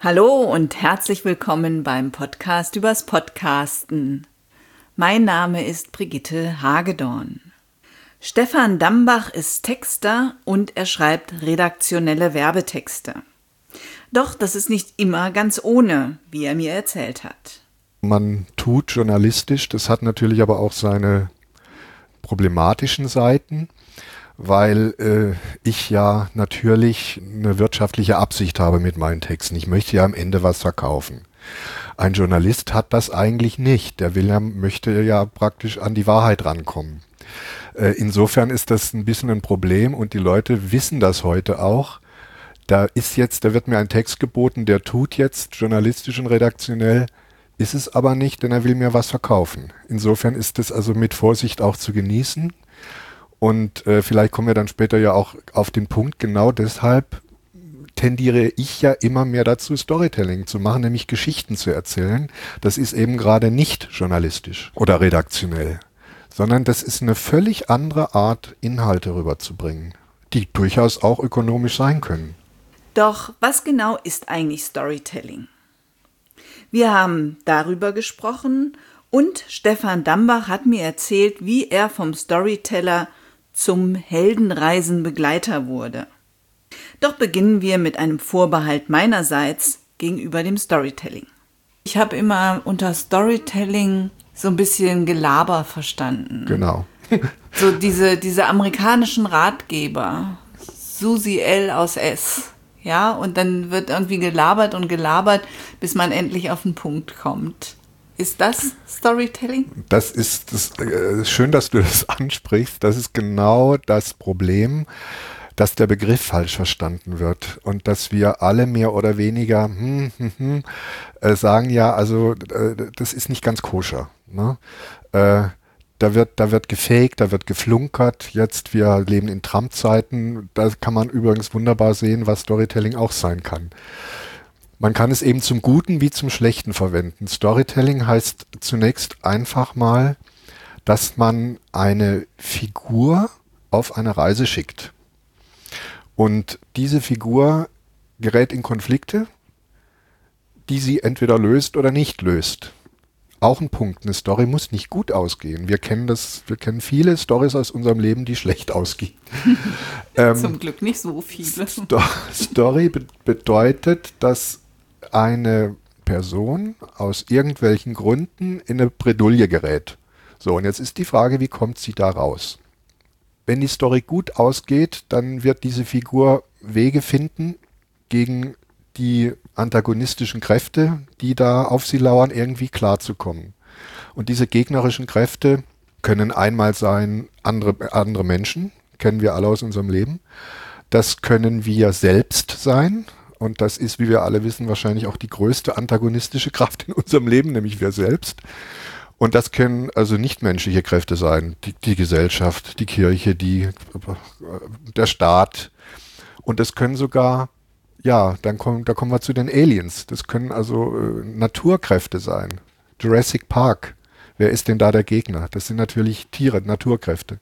Hallo und herzlich willkommen beim Podcast übers Podcasten. Mein Name ist Brigitte Hagedorn. Stefan Dambach ist Texter und er schreibt redaktionelle Werbetexte. Doch das ist nicht immer ganz ohne, wie er mir erzählt hat. Man tut journalistisch, das hat natürlich aber auch seine problematischen Seiten, weil ich ja natürlich eine wirtschaftliche Absicht habe mit meinen Texten. Ich möchte ja am Ende was verkaufen. Ein Journalist hat das eigentlich nicht. Der möchte ja praktisch an die Wahrheit rankommen. Insofern ist das ein bisschen ein Problem und die Leute wissen das heute auch. Da wird mir ein Text geboten, der tut jetzt journalistisch und redaktionell, ist es aber nicht, denn er will mir was verkaufen. Insofern ist es also mit Vorsicht auch zu genießen. Und vielleicht kommen wir dann später ja auch auf den Punkt, genau deshalb tendiere ich ja immer mehr dazu, Storytelling zu machen, nämlich Geschichten zu erzählen. Das ist eben gerade nicht journalistisch oder redaktionell, sondern das ist eine völlig andere Art, Inhalte rüberzubringen, die durchaus auch ökonomisch sein können. Doch was genau ist eigentlich Storytelling? Wir haben darüber gesprochen und Stefan Dambach hat mir erzählt, wie er vom Storyteller zum Heldenreisenbegleiter wurde. Doch beginnen wir mit einem Vorbehalt meinerseits gegenüber dem Storytelling. Ich habe immer unter Storytelling so ein bisschen Gelaber verstanden. Genau. So diese amerikanischen Ratgeber, Susi L. aus S. Ja, und dann wird irgendwie gelabert, bis man endlich auf den Punkt kommt. Ist das Storytelling? Das ist schön, dass du das ansprichst. Das ist genau das Problem, dass der Begriff falsch verstanden wird und dass wir alle mehr oder weniger sagen, ja, also das ist nicht ganz koscher. Ne? Da wird gefaked, da wird geflunkert. Jetzt, wir leben in Trump-Zeiten. Da kann man übrigens wunderbar sehen, was Storytelling auch sein kann. Man kann es eben zum Guten wie zum Schlechten verwenden. Storytelling heißt zunächst einfach mal, dass man eine Figur auf eine Reise schickt. Und diese Figur gerät in Konflikte, die sie entweder löst oder nicht löst. Auch ein Punkt, eine Story muss nicht gut ausgehen. Wir kennen viele Storys aus unserem Leben, die schlecht ausgehen. Zum Glück nicht so viele. Story bedeutet, dass eine Person aus irgendwelchen Gründen in eine Bredouille gerät. So, und jetzt ist die Frage, wie kommt sie da raus? Wenn die Story gut ausgeht, dann wird diese Figur Wege finden, gegen die antagonistischen Kräfte, die da auf sie lauern, irgendwie klarzukommen. Und diese gegnerischen Kräfte können einmal sein, andere Menschen, kennen wir alle aus unserem Leben. Das können wir selbst sein. Und das ist, wie wir alle wissen, wahrscheinlich auch die größte antagonistische Kraft in unserem Leben, nämlich wir selbst. Und das können also nichtmenschliche Kräfte sein, die Gesellschaft, die Kirche, der Staat. Und das können sogar, ja, da kommen wir zu den Aliens. Das können also Naturkräfte sein. Jurassic Park. Wer ist denn da der Gegner? Das sind natürlich Tiere, Naturkräfte.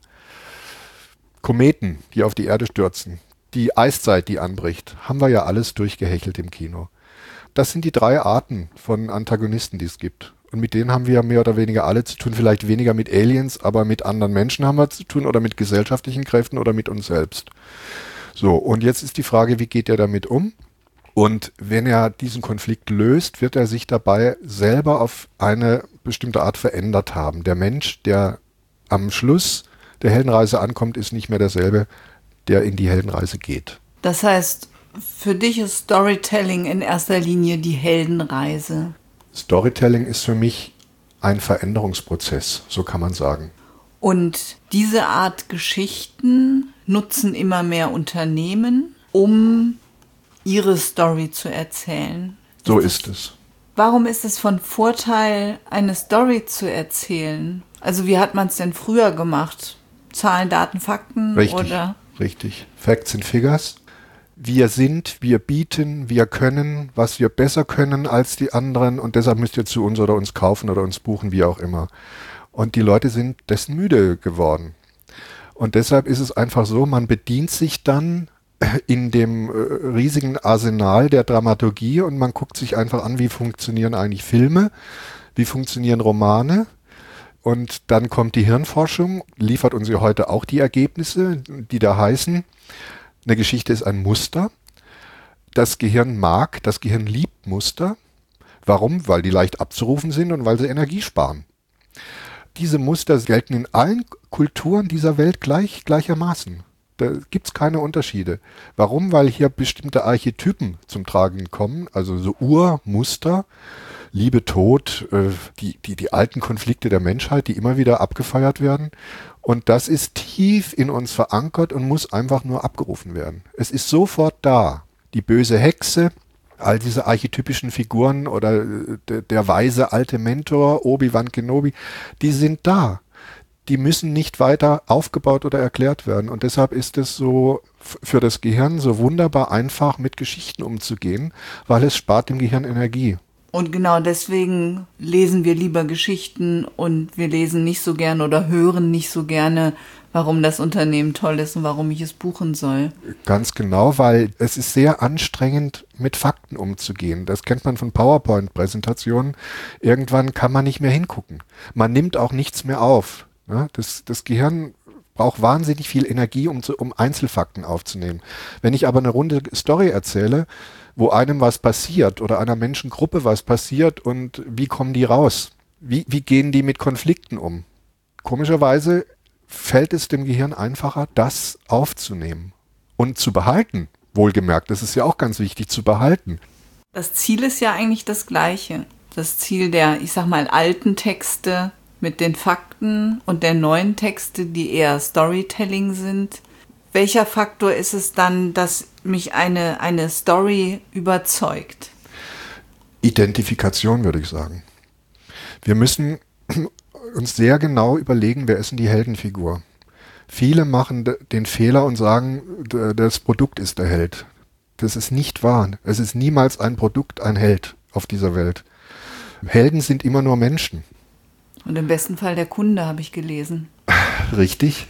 Kometen, die auf die Erde stürzen. Die Eiszeit, die anbricht, haben wir ja alles durchgehechelt im Kino. Das sind die 3 Arten von Antagonisten, die es gibt. Und mit denen haben wir mehr oder weniger alle zu tun. Vielleicht weniger mit Aliens, aber mit anderen Menschen haben wir zu tun oder mit gesellschaftlichen Kräften oder mit uns selbst. So, und jetzt ist die Frage, wie geht er damit um? Und wenn er diesen Konflikt löst, wird er sich dabei selber auf eine bestimmte Art verändert haben. Der Mensch, der am Schluss der Heldenreise ankommt, ist nicht mehr derselbe, der in die Heldenreise geht. Das heißt, für dich ist Storytelling in erster Linie die Heldenreise. Storytelling ist für mich ein Veränderungsprozess, so kann man sagen. Und diese Art Geschichten nutzen immer mehr Unternehmen, um ihre Story zu erzählen. So ist es. Warum ist es von Vorteil, eine Story zu erzählen? Also wie hat man es denn früher gemacht? Zahlen, Daten, Fakten? Richtig. Facts and Figures. Wir bieten, wir können, was wir besser können als die anderen und deshalb müsst ihr zu uns oder uns kaufen oder uns buchen, wie auch immer. Und die Leute sind dessen müde geworden. Und deshalb ist es einfach so, man bedient sich dann in dem riesigen Arsenal der Dramaturgie und man guckt sich einfach an, wie funktionieren eigentlich Filme, wie funktionieren Romane. Und dann kommt die Hirnforschung, liefert uns ja heute auch die Ergebnisse, die da heißen, eine Geschichte ist ein Muster. Das Gehirn liebt Muster. Warum? Weil die leicht abzurufen sind und weil sie Energie sparen. Diese Muster gelten in allen Kulturen dieser Welt gleichermaßen. Da gibt es keine Unterschiede. Warum? Weil hier bestimmte Archetypen zum Tragen kommen, also so Urmuster, Liebe, Tod, die alten Konflikte der Menschheit, die immer wieder abgefeiert werden. Und das ist tief in uns verankert und muss einfach nur abgerufen werden. Es ist sofort da. Die böse Hexe, all diese archetypischen Figuren oder der weise alte Mentor, Obi-Wan Kenobi, die sind da. Die müssen nicht weiter aufgebaut oder erklärt werden. Und deshalb ist es so für das Gehirn so wunderbar einfach, mit Geschichten umzugehen, weil es spart dem Gehirn Energie. Und genau deswegen lesen wir lieber Geschichten und wir lesen nicht so gerne oder hören nicht so gerne, warum das Unternehmen toll ist und warum ich es buchen soll. Ganz genau, weil es ist sehr anstrengend, mit Fakten umzugehen. Das kennt man von PowerPoint-Präsentationen. Irgendwann kann man nicht mehr hingucken. Man nimmt auch nichts mehr auf. Ja, das Gehirn braucht wahnsinnig viel Energie, um Einzelfakten aufzunehmen. Wenn ich aber eine runde Story erzähle, wo einem was passiert oder einer Menschengruppe was passiert und wie kommen die raus? Wie gehen die mit Konflikten um? Komischerweise fällt es dem Gehirn einfacher, das aufzunehmen und zu behalten. Wohlgemerkt, das ist ja auch ganz wichtig, zu behalten. Das Ziel ist ja eigentlich das gleiche. Das Ziel der, ich sag mal, alten Texte mit den Fakten und der neuen Texte, die eher Storytelling sind. Welcher Faktor ist es dann, dass mich eine Story überzeugt? Identifikation, würde ich sagen. Wir müssen uns sehr genau überlegen, wer ist denn die Heldenfigur. Viele machen den Fehler und sagen, das Produkt ist der Held. Das ist nicht wahr. Es ist niemals ein Produkt, ein Held auf dieser Welt. Helden sind immer nur Menschen. Und im besten Fall der Kunde, habe ich gelesen. Richtig.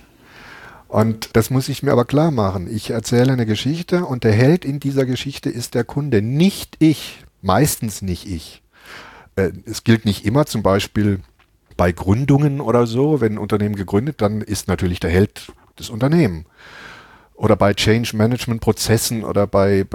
Und das muss ich mir aber klar machen. Ich erzähle eine Geschichte und der Held in dieser Geschichte ist der Kunde, nicht ich. Meistens nicht ich. Es gilt nicht immer, zum Beispiel bei Gründungen oder so, wenn ein Unternehmen gegründet, dann ist natürlich der Held das Unternehmen. Oder bei Change-Management-Prozessen oder bei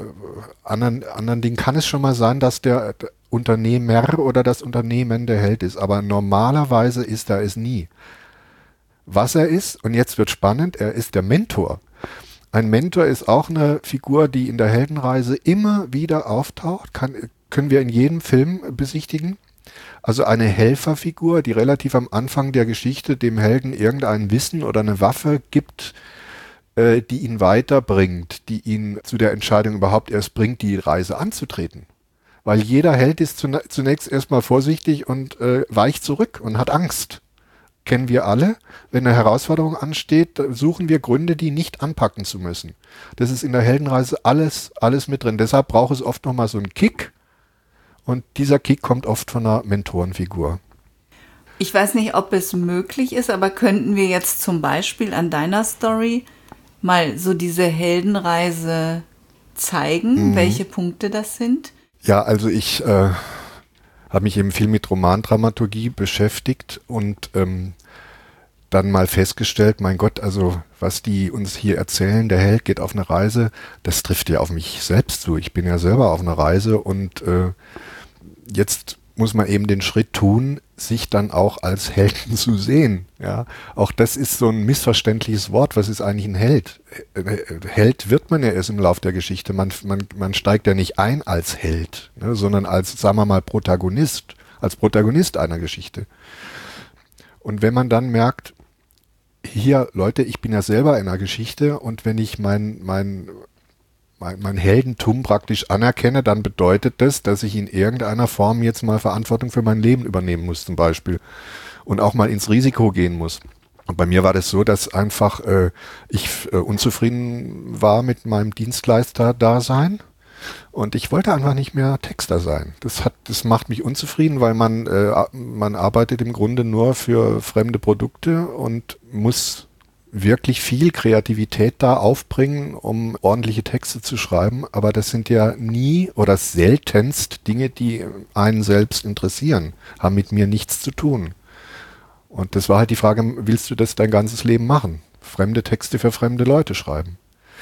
anderen Dingen kann es schon mal sein, dass der Unternehmer oder das Unternehmen der Held ist. Aber normalerweise ist er es nie. Was er ist, und jetzt wird spannend, er ist der Mentor. Ein Mentor ist auch eine Figur, die in der Heldenreise immer wieder auftaucht, können wir in jedem Film besichtigen. Also eine Helferfigur, die relativ am Anfang der Geschichte dem Helden irgendein Wissen oder eine Waffe gibt, die ihn weiterbringt, die ihn zu der Entscheidung überhaupt erst bringt, die Reise anzutreten. Weil jeder Held ist zunächst erstmal vorsichtig und weicht zurück und hat Angst. Kennen wir alle. Wenn eine Herausforderung ansteht, suchen wir Gründe, die nicht anpacken zu müssen. Das ist in der Heldenreise alles mit drin. Deshalb braucht es oft nochmal so einen Kick. Und dieser Kick kommt oft von einer Mentorenfigur. Ich weiß nicht, ob es möglich ist, aber könnten wir jetzt zum Beispiel an deiner Story mal so diese Heldenreise zeigen, welche Punkte das sind? Ja, also ich habe mich eben viel mit Romandramaturgie beschäftigt und dann mal festgestellt, mein Gott, also was die uns hier erzählen, der Held geht auf eine Reise, das trifft ja auf mich selbst zu. Ich bin ja selber auf einer Reise und jetzt muss man eben den Schritt tun, sich dann auch als Helden zu sehen. Ja, auch das ist so ein missverständliches Wort. Was ist eigentlich ein Held? Held wird man ja erst im Lauf der Geschichte. Man steigt ja nicht ein als Held, ne, sondern als, sagen wir mal, Protagonist, als Protagonist einer Geschichte. Und wenn man dann merkt, hier, Leute, ich bin ja selber in einer Geschichte und wenn ich mein Heldentum praktisch anerkenne, dann bedeutet das, dass ich in irgendeiner Form jetzt mal Verantwortung für mein Leben übernehmen muss zum Beispiel und auch mal ins Risiko gehen muss. Und bei mir war das so, dass einfach ich unzufrieden war mit meinem Dienstleister-Dasein und ich wollte einfach nicht mehr Texter sein. Das macht mich unzufrieden, weil man arbeitet im Grunde nur für fremde Produkte und muss wirklich viel Kreativität da aufbringen, um ordentliche Texte zu schreiben, aber das sind ja nie oder seltenst Dinge, die einen selbst interessieren, haben mit mir nichts zu tun. Und das war halt die Frage, willst du das dein ganzes Leben machen? Fremde Texte für fremde Leute schreiben.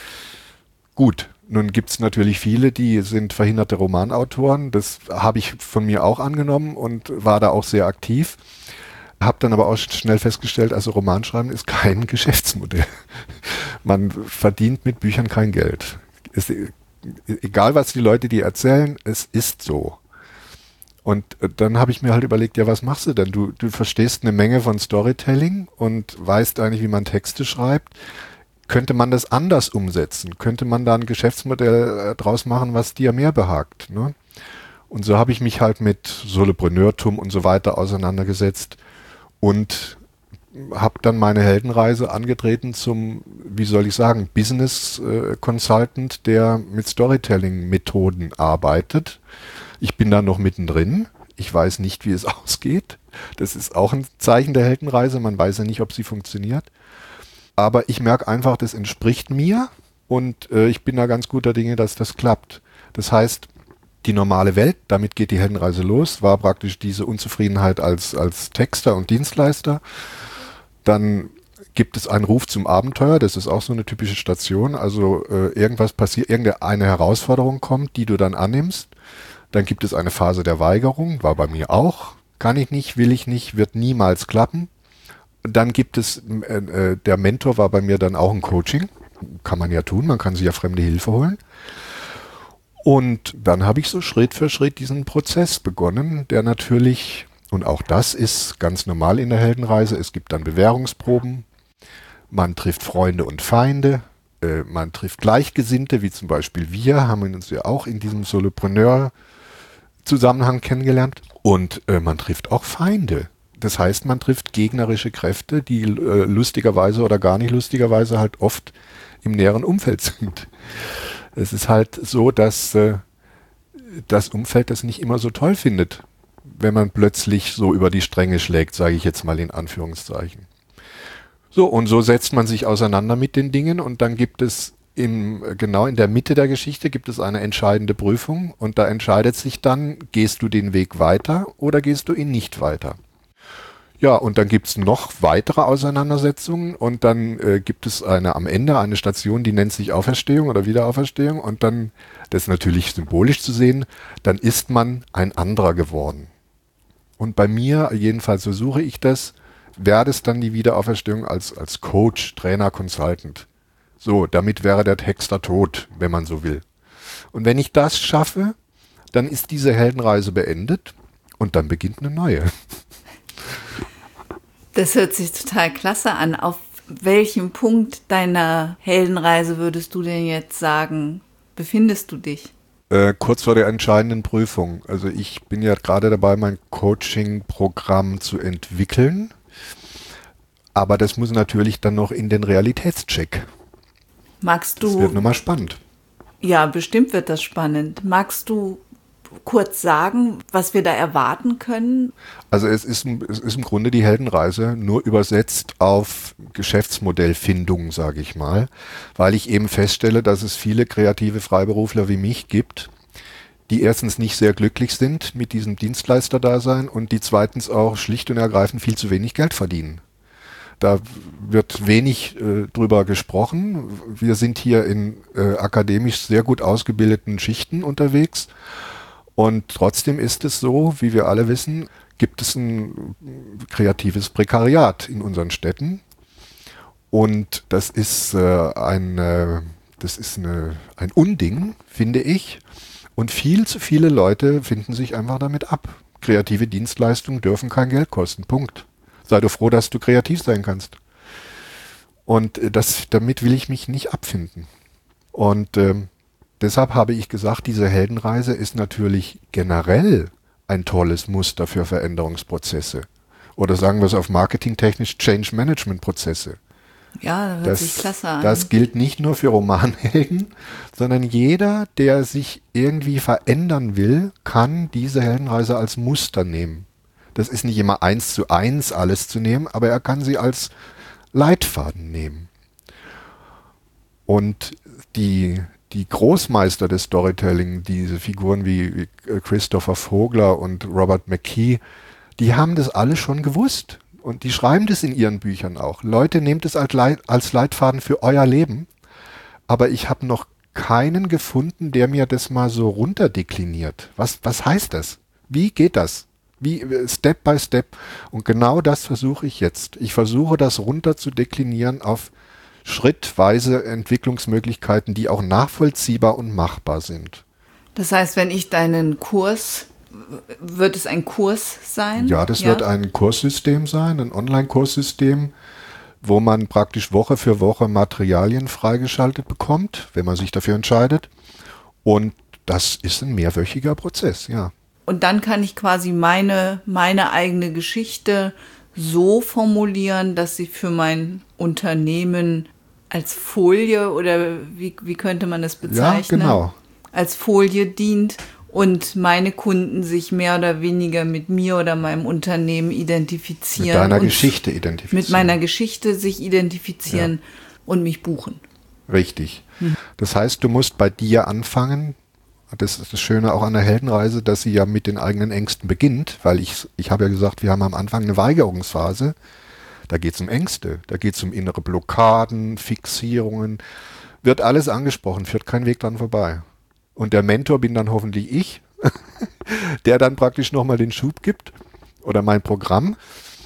Gut, nun gibt es natürlich viele, die sind verhinderte Romanautoren. Das habe ich von mir auch angenommen und war da auch sehr aktiv. Habe dann aber auch schnell festgestellt, also Romanschreiben ist kein Geschäftsmodell. Man verdient mit Büchern kein Geld. Egal, was die Leute dir erzählen, es ist so. Und dann habe ich mir halt überlegt, ja, was machst du denn? Du verstehst eine Menge von Storytelling und weißt eigentlich, wie man Texte schreibt. Könnte man das anders umsetzen? Könnte man da ein Geschäftsmodell draus machen, was dir mehr behagt? Ne? Und so habe ich mich halt mit Solopreneurtum und so weiter auseinandergesetzt und habe dann meine Heldenreise angetreten zum, wie soll ich sagen, Business Consultant, der mit Storytelling-Methoden arbeitet. Ich bin da noch mittendrin. Ich weiß nicht, wie es ausgeht. Das ist auch ein Zeichen der Heldenreise. Man weiß ja nicht, ob sie funktioniert. Aber ich merke einfach, das entspricht mir und ich bin da ganz guter Dinge, dass das klappt. Das heißt, die normale Welt, damit geht die Heldenreise los, war praktisch diese Unzufriedenheit als Texter und Dienstleister. Dann gibt es einen Ruf zum Abenteuer, das ist auch so eine typische Station. Also irgendwas passiert, irgendeine Herausforderung kommt, die du dann annimmst. Dann gibt es eine Phase der Weigerung, war bei mir auch. Kann ich nicht, will ich nicht, wird niemals klappen. Dann gibt es, der Mentor war bei mir dann auch ein Coaching. Kann man ja tun, man kann sich ja fremde Hilfe holen. Und dann habe ich so Schritt für Schritt diesen Prozess begonnen, der natürlich, und auch das ist ganz normal in der Heldenreise, es gibt dann Bewährungsproben, man trifft Freunde und Feinde, man trifft Gleichgesinnte, wie zum Beispiel wir, haben uns ja auch in diesem Solopreneur-Zusammenhang kennengelernt. Und man trifft auch Feinde. Das heißt, man trifft gegnerische Kräfte, die lustigerweise oder gar nicht lustigerweise halt oft im näheren Umfeld sind. Es ist halt so, dass das Umfeld das nicht immer so toll findet, wenn man plötzlich so über die Stränge schlägt, sage ich jetzt mal in Anführungszeichen. So, und so setzt man sich auseinander mit den Dingen und dann gibt es genau in der Mitte der Geschichte gibt es eine entscheidende Prüfung und da entscheidet sich dann, gehst du den Weg weiter oder gehst du ihn nicht weiter. Ja, und dann gibt es noch weitere Auseinandersetzungen und dann gibt es am Ende eine Station, die nennt sich Auferstehung oder Wiederauferstehung und dann, das ist natürlich symbolisch zu sehen, dann ist man ein anderer geworden. Und bei mir, jedenfalls so suche ich das, werde es dann die Wiederauferstehung als Coach, Trainer, Consultant. So, damit wäre der Texter tot, wenn man so will. Und wenn ich das schaffe, dann ist diese Heldenreise beendet und dann beginnt eine neue. Das hört sich total klasse an. Auf welchem Punkt deiner Heldenreise würdest du denn jetzt sagen, befindest du dich? Kurz vor der entscheidenden Prüfung. Also ich bin ja gerade dabei, mein Coaching-Programm zu entwickeln. Aber das muss natürlich dann noch in den Realitätscheck. Magst du? Das wird nochmal spannend. Ja, bestimmt wird das spannend. Magst du kurz sagen, was wir da erwarten können? Also es ist im Grunde die Heldenreise, nur übersetzt auf Geschäftsmodellfindung, sage ich mal, weil ich eben feststelle, dass es viele kreative Freiberufler wie mich gibt, die erstens nicht sehr glücklich sind mit diesem Dienstleisterdasein und die zweitens auch schlicht und ergreifend viel zu wenig Geld verdienen. Da wird wenig drüber gesprochen. Wir sind hier in akademisch sehr gut ausgebildeten Schichten unterwegs. Und trotzdem ist es so, wie wir alle wissen, gibt es ein kreatives Prekariat in unseren Städten. Und das ist ein Unding, finde ich. Und viel zu viele Leute finden sich einfach damit ab. Kreative Dienstleistungen dürfen kein Geld kosten. Punkt. Sei du froh, dass du kreativ sein kannst. Und damit will ich mich nicht abfinden. Und deshalb habe ich gesagt, diese Heldenreise ist natürlich generell ein tolles Muster für Veränderungsprozesse. Oder sagen wir es auf marketingtechnisch Change-Management-Prozesse. Ja, das hört sich klasse an. Das gilt nicht nur für Romanhelden, sondern jeder, der sich irgendwie verändern will, kann diese Heldenreise als Muster nehmen. Das ist nicht immer 1:1 alles zu nehmen, aber er kann sie als Leitfaden nehmen. Und die Großmeister des Storytelling, diese Figuren wie Christopher Vogler und Robert McKee, die haben das alle schon gewusst. Und die schreiben das in ihren Büchern auch. Leute, nehmt es als Leitfaden für euer Leben. Aber ich habe noch keinen gefunden, der mir das mal so runterdekliniert. Was heißt das? Wie geht das? Wie Step by Step? Und genau das versuche ich jetzt. Ich versuche das runter zu deklinieren auf schrittweise Entwicklungsmöglichkeiten, die auch nachvollziehbar und machbar sind. Das heißt, wenn ich deinen Kurs, wird es ein Kurs sein? Ja, das wird ein Kurssystem sein, ein Online-Kurssystem, wo man praktisch Woche für Woche Materialien freigeschaltet bekommt, wenn man sich dafür entscheidet. Und das ist ein mehrwöchiger Prozess, ja. Und dann kann ich quasi meine eigene Geschichte so formulieren, dass sie für mein Unternehmen als Folie oder wie könnte man das bezeichnen? Ja, genau. Als Folie dient und meine Kunden sich mehr oder weniger mit mir oder meinem Unternehmen identifizieren. Mit deiner Geschichte identifizieren. Mit meiner Geschichte sich identifizieren und mich buchen. Richtig. Das heißt, du musst bei dir anfangen. Das ist das Schöne auch an der Heldenreise, dass sie ja mit den eigenen Ängsten beginnt, weil ich habe ja gesagt, wir haben am Anfang eine Weigerungsphase. Da geht es um Ängste, da geht es um innere Blockaden, Fixierungen, wird alles angesprochen, führt kein Weg dran vorbei. Und der Mentor bin dann hoffentlich ich, der dann praktisch nochmal den Schub gibt oder mein Programm.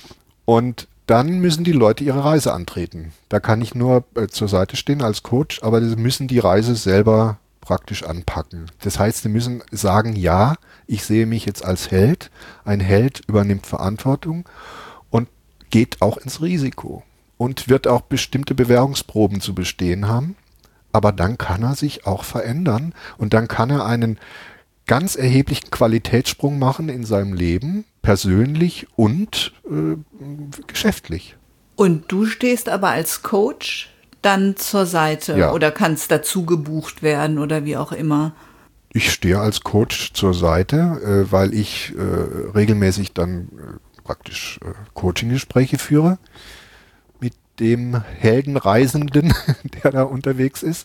Und dann müssen die Leute ihre Reise antreten. Da kann ich nur zur Seite stehen als Coach, aber sie müssen die Reise selber praktisch anpacken. Das heißt, sie müssen sagen, ja, ich sehe mich jetzt als Held. Ein Held übernimmt Verantwortung und geht auch ins Risiko und wird auch bestimmte Bewährungsproben zu bestehen haben. Aber dann kann er sich auch verändern und dann kann er einen ganz erheblichen Qualitätssprung machen in seinem Leben, persönlich und geschäftlich. Und du stehst aber als Coach dann zur Seite oder kannst dazu gebucht werden oder wie auch immer? Ich stehe als Coach zur Seite, weil ich regelmäßig dann praktisch Coaching-Gespräche führe mit dem Heldenreisenden, der da unterwegs ist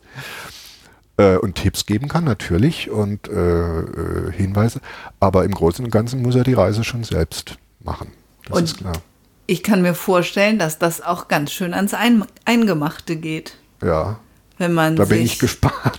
und Tipps geben kann natürlich und Hinweise, aber im Großen und Ganzen muss er die Reise schon selbst machen, das ist klar. Ich kann mir vorstellen, dass das auch ganz schön ans Eingemachte geht. Ja, wenn man da bin ich gespannt.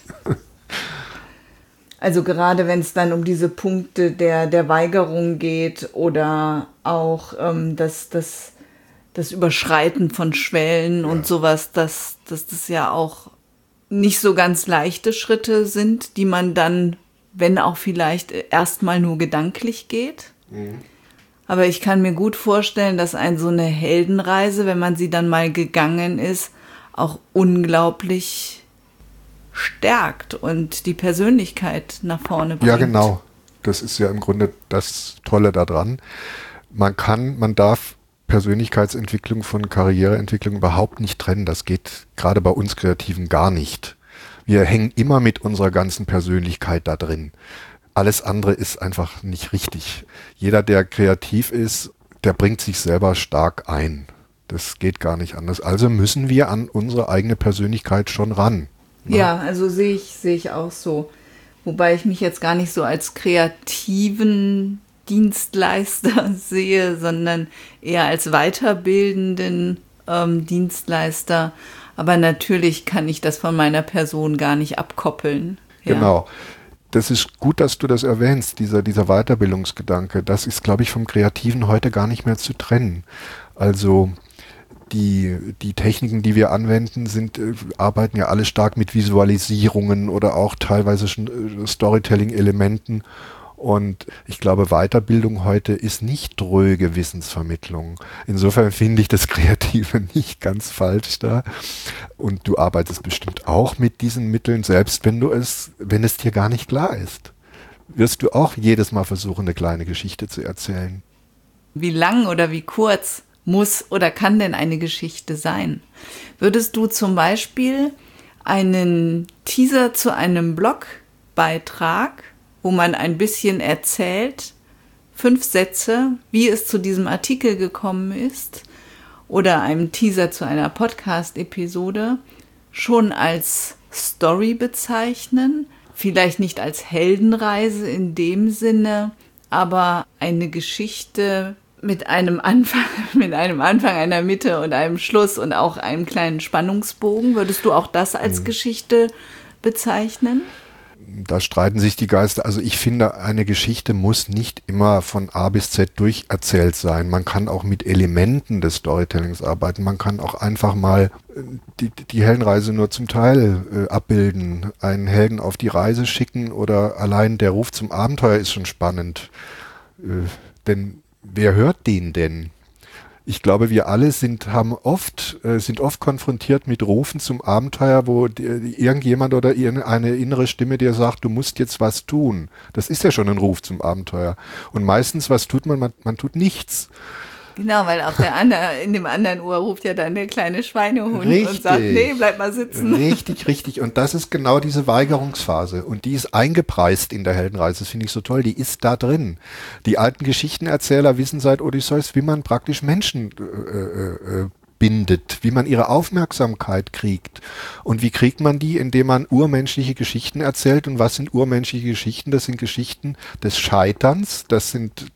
Also gerade wenn es dann um diese Punkte der Weigerung geht oder auch das Überschreiten von Schwellen und sowas, dass das ja auch nicht so ganz leichte Schritte sind, die man dann, wenn auch vielleicht erstmal nur gedanklich geht. Mhm. Aber ich kann mir gut vorstellen, dass so eine Heldenreise, wenn man sie dann mal gegangen ist, auch unglaublich stärkt und die Persönlichkeit nach vorne bringt. Ja, genau. Das ist ja im Grunde das Tolle daran. Man darf Persönlichkeitsentwicklung von Karriereentwicklung überhaupt nicht trennen. Das geht gerade bei uns Kreativen gar nicht. Wir hängen immer mit unserer ganzen Persönlichkeit da drin. Alles andere ist einfach nicht richtig. Jeder, der kreativ ist, der bringt sich selber stark ein. Das geht gar nicht anders. Also müssen wir an unsere eigene Persönlichkeit schon ran. Ne? Ja, also sehe ich auch so. Wobei ich mich jetzt gar nicht so als kreativen Dienstleister sehe, sondern eher als weiterbildenden Dienstleister. Aber natürlich kann ich das von meiner Person gar nicht abkoppeln. Ja. Genau. Das ist gut, dass du das erwähnst, dieser Weiterbildungsgedanke. Das ist, glaube ich, vom Kreativen heute gar nicht mehr zu trennen. Also die Techniken, die wir anwenden, arbeiten ja alle stark mit Visualisierungen oder auch teilweise Storytelling-Elementen. Und ich glaube, Weiterbildung heute ist nicht dröge Wissensvermittlung. Insofern finde ich das Kreative nicht ganz falsch da. Und du arbeitest bestimmt auch mit diesen Mitteln, selbst wenn es dir gar nicht klar ist. Wirst du auch jedes Mal versuchen, eine kleine Geschichte zu erzählen. Wie lang oder wie kurz muss oder kann denn eine Geschichte sein? Würdest du zum Beispiel einen Teaser zu einem Blogbeitrag, wo man ein bisschen erzählt, 5 Sätze, wie es zu diesem Artikel gekommen ist oder einem Teaser zu einer Podcast-Episode schon als Story bezeichnen. Vielleicht nicht als Heldenreise in dem Sinne, aber eine Geschichte mit einem Anfang, einer Mitte und einem Schluss und auch einem kleinen Spannungsbogen. Würdest du auch das als Geschichte bezeichnen? Da streiten sich die Geister. Also ich finde, eine Geschichte muss nicht immer von A bis Z durcherzählt sein. Man kann auch mit Elementen des Storytellings arbeiten. Man kann auch einfach mal die Heldenreise nur zum Teil abbilden. Einen Helden auf die Reise schicken oder allein der Ruf zum Abenteuer ist schon spannend. Denn wer hört den denn? Ich glaube, wir alle sind oft konfrontiert mit Rufen zum Abenteuer, wo irgendjemand oder eine innere Stimme dir sagt, du musst jetzt was tun. Das ist ja schon ein Ruf zum Abenteuer. Und meistens, was tut man? Man tut nichts. Genau, weil in dem anderen Ohr ruft ja dann der kleine Schweinehund und sagt, nee, bleib mal sitzen. Richtig. Und das ist genau diese Weigerungsphase. Und die ist eingepreist in der Heldenreise. Das finde ich so toll. Die ist da drin. Die alten Geschichtenerzähler wissen seit Odysseus, wie man praktisch Menschen bindet, wie man ihre Aufmerksamkeit kriegt. Und wie kriegt man die? Indem man urmenschliche Geschichten erzählt. Und was sind urmenschliche Geschichten? Das sind Geschichten des Scheiterns. Das sind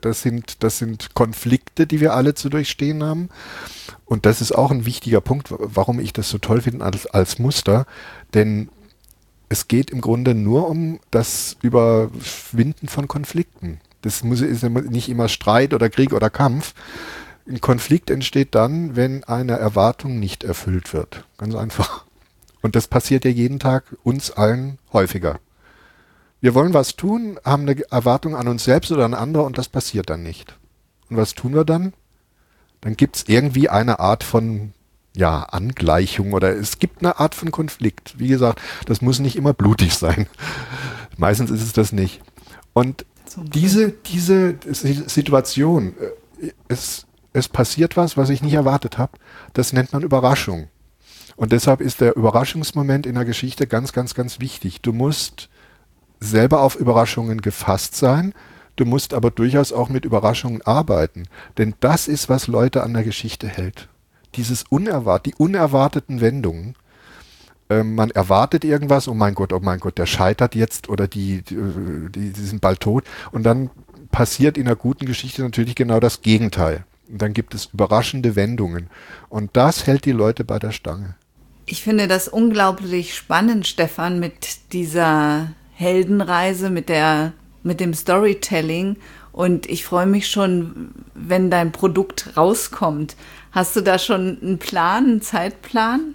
Konflikte, die wir alle zu durchstehen haben. Und das ist auch ein wichtiger Punkt, warum ich das so toll finde als Muster. Denn es geht im Grunde nur um das Überwinden von Konflikten. Das ist nicht immer Streit oder Krieg oder Kampf. Ein Konflikt entsteht dann, wenn eine Erwartung nicht erfüllt wird. Ganz einfach. Und das passiert ja jeden Tag uns allen häufiger. Wir wollen was tun, haben eine Erwartung an uns selbst oder an andere und das passiert dann nicht. Und was tun wir dann? Dann gibt es irgendwie eine Art von Angleichung oder es gibt eine Art von Konflikt. Wie gesagt, das muss nicht immer blutig sein. Meistens ist es das nicht. Und diese Situation, es passiert was ich nicht erwartet habe. Das nennt man Überraschung. Und deshalb ist der Überraschungsmoment in der Geschichte ganz, ganz, ganz wichtig. Du musst selber auf Überraschungen gefasst sein. Du musst aber durchaus auch mit Überraschungen arbeiten. Denn das ist, was Leute an der Geschichte hält. Die unerwarteten Wendungen. Man erwartet irgendwas, oh mein Gott, der scheitert jetzt oder die sind bald tot. Und dann passiert in einer guten Geschichte natürlich genau das Gegenteil. Und dann gibt es überraschende Wendungen. Und das hält die Leute bei der Stange. Ich finde das unglaublich spannend, Stefan, mit dieser Heldenreise, mit dem Storytelling. Und ich freue mich schon, wenn dein Produkt rauskommt. Hast du da schon einen Zeitplan?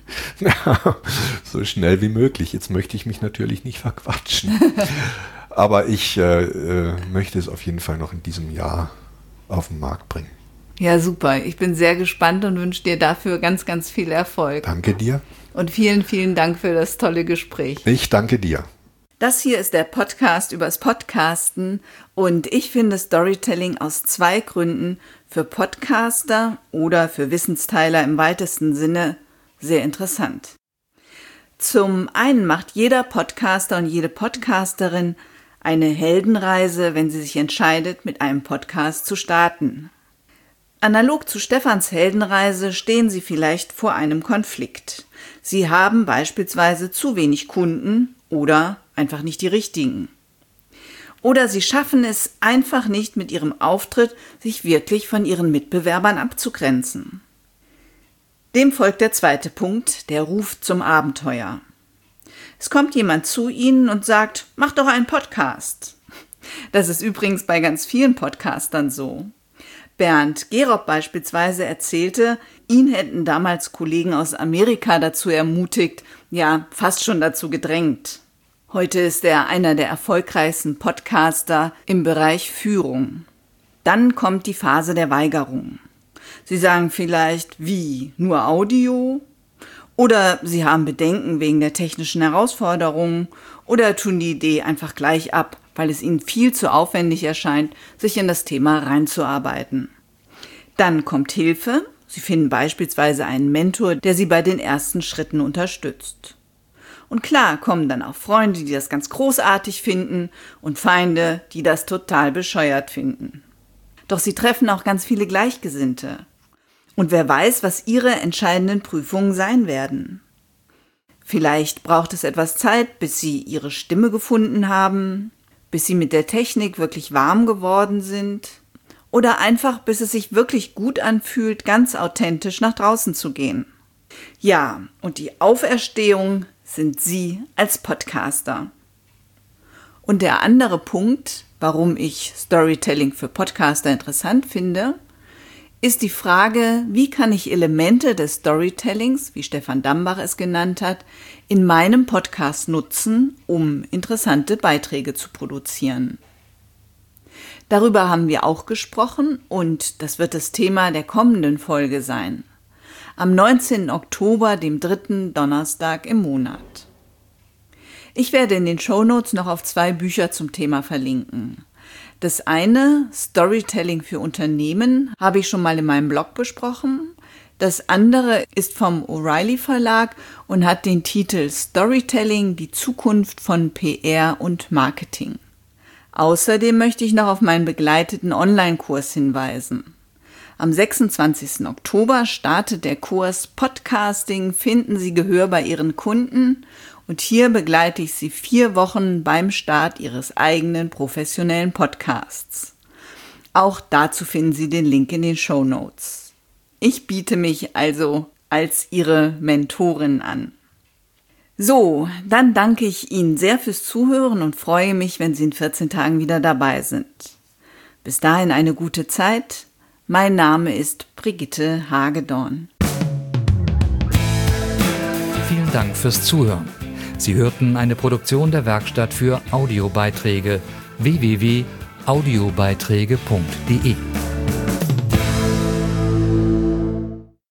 So schnell wie möglich. Jetzt möchte ich mich natürlich nicht verquatschen. Aber ich möchte es auf jeden Fall noch in diesem Jahr auf den Markt bringen. Ja, super. Ich bin sehr gespannt und wünsche dir dafür ganz, ganz viel Erfolg. Danke dir. Und vielen, vielen Dank für das tolle Gespräch. Ich danke dir. Das hier ist der Podcast übers Podcasten und ich finde Storytelling aus 2 Gründen für Podcaster oder für Wissensteiler im weitesten Sinne sehr interessant. Zum einen macht jeder Podcaster und jede Podcasterin eine Heldenreise, wenn sie sich entscheidet, mit einem Podcast zu starten. Analog zu Stefans Heldenreise stehen Sie vielleicht vor einem Konflikt. Sie haben beispielsweise zu wenig Kunden oder einfach nicht die richtigen. Oder Sie schaffen es einfach nicht mit Ihrem Auftritt, sich wirklich von Ihren Mitbewerbern abzugrenzen. Dem folgt der 2. Punkt, der Ruf zum Abenteuer. Es kommt jemand zu Ihnen und sagt, mach doch einen Podcast. Das ist übrigens bei ganz vielen Podcastern so. Bernd Gerob beispielsweise erzählte, ihn hätten damals Kollegen aus Amerika dazu ermutigt, ja, fast schon dazu gedrängt. Heute ist er einer der erfolgreichsten Podcaster im Bereich Führung. Dann kommt die Phase der Weigerung. Sie sagen vielleicht, wie, nur Audio? Oder Sie haben Bedenken wegen der technischen Herausforderungen oder tun die Idee einfach gleich ab, weil es Ihnen viel zu aufwendig erscheint, sich in das Thema reinzuarbeiten. Dann kommt Hilfe. Sie finden beispielsweise einen Mentor, der Sie bei den ersten Schritten unterstützt. Und klar kommen dann auch Freunde, die das ganz großartig finden und Feinde, die das total bescheuert finden. Doch Sie treffen auch ganz viele Gleichgesinnte. Und wer weiß, was Ihre entscheidenden Prüfungen sein werden. Vielleicht braucht es etwas Zeit, bis Sie Ihre Stimme gefunden haben, bis Sie mit der Technik wirklich warm geworden sind oder einfach, bis es sich wirklich gut anfühlt, ganz authentisch nach draußen zu gehen. Ja, und die Auferstehung sind Sie als Podcaster. Und der andere Punkt, warum ich Storytelling für Podcaster interessant finde, ist die Frage, wie kann ich Elemente des Storytellings, wie Stefan Dambach es genannt hat, in meinem Podcast nutzen, um interessante Beiträge zu produzieren. Darüber haben wir auch gesprochen und das wird das Thema der kommenden Folge sein. Am 19. Oktober, dem 3. Donnerstag im Monat. Ich werde in den Shownotes noch auf 2 Bücher zum Thema verlinken. Das eine, Storytelling für Unternehmen, habe ich schon mal in meinem Blog besprochen. Das andere ist vom O'Reilly Verlag und hat den Titel Storytelling, die Zukunft von PR und Marketing. Außerdem möchte ich noch auf meinen begleiteten Online-Kurs hinweisen. Am 26. Oktober startet der Kurs Podcasting, finden Sie Gehör bei Ihren Kunden und hier begleite ich Sie 4 Wochen beim Start Ihres eigenen professionellen Podcasts. Auch dazu finden Sie den Link in den Shownotes. Ich biete mich also als Ihre Mentorin an. So, dann danke ich Ihnen sehr fürs Zuhören und freue mich, wenn Sie in 14 Tagen wieder dabei sind. Bis dahin eine gute Zeit. Mein Name ist Brigitte Hagedorn. Vielen Dank fürs Zuhören. Sie hörten eine Produktion der Werkstatt für Audiobeiträge www.audiobeiträge.de